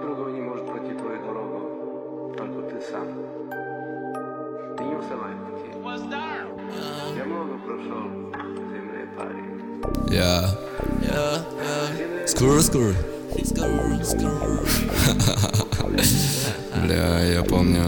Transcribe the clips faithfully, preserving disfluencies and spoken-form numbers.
другой не может пройти твою дорогу, только ты сам. Ты не уставай в пути. Я много прошел по земле, парень. Yeah, yeah, yeah. Скоро, скоро. Скоро, скоро. Бля, я помню.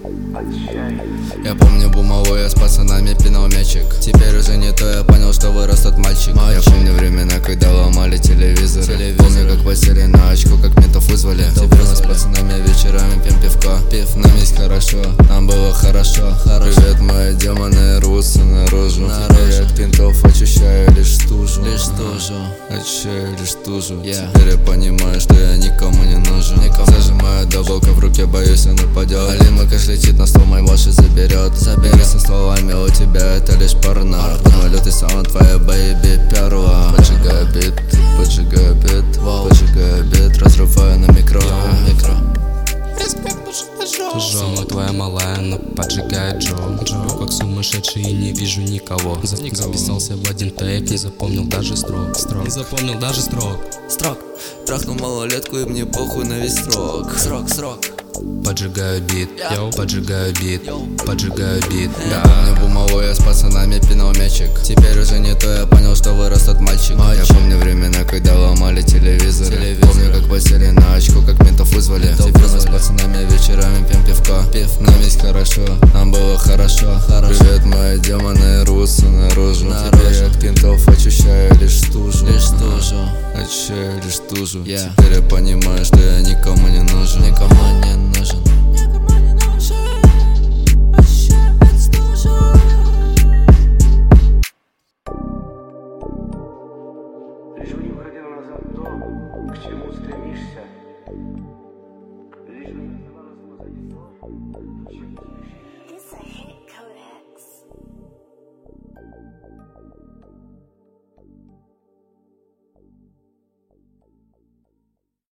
Я помню, был малой, я с пацанами пинал мячик. Теперь уже не то, я понял, что вырос тот мальчик. мальчик. Я помню времена, когда ломали телевизор. Телевизор. Помню, как посели на очко, как ментов вызвали. Теперь мы с пацанами вечерами пьем пивко. Пив, нам есть хорошо, нам было хорошо, хорошо. Привет, мои демоны рвутся наружу. Теперь я от пинтов очищаю лишь стужу. Лишь стужу. Очищаю лишь стужу. Yeah. Теперь я понимаю, что я никому не нужен. Никому. Зажимаю дабалка в руке, боюсь, он упадет. Алин Макаш летит на стол, мой ваши заберет. Забери со словами, у тебя это лишь порно. Думаю, лютый саунд, твоя бэйби перла. Поджигаю бит, поджигаю бит, поджигаю бит, разрываю на микро. микро. Жо, твоя малая, но поджигает Джо. Джо, как сумасшедший и не вижу никого. Записался в один тейп, не запомнил даже строк. Строк, не запомнил даже строк. Строк, трахнул малолетку и мне похуй на весь срок. Срок, срок. Поджигаю бит, йоу, поджигаю бит, поджигаю бит. Я помню, был малой, я с пацанами пинал мячик. Теперь уже не то, я понял, что вырос тот мальчик. мальчик. Я помню времена, когда ломали телевизор. Телевизор. Помню, как посели на очко, как ментов вызвали. Теперь вызвали. Мы с пацанами вечерами пьем пивко. Пив, нам есть хорошо, нам было хорошо, хорошо. Привет, мои демоны рвутся наружу. наружу. Теперь я от пинтов очищаю лишь стужу. Лишь стужу. Очищаю лишь стужу. Yeah. Теперь я понимаю, что я никому не нужен. Никому не нужен. Лишь бы не уходил назад то, к чему стремишься. Лишь бы не оставалось позади то, к чему спешишь.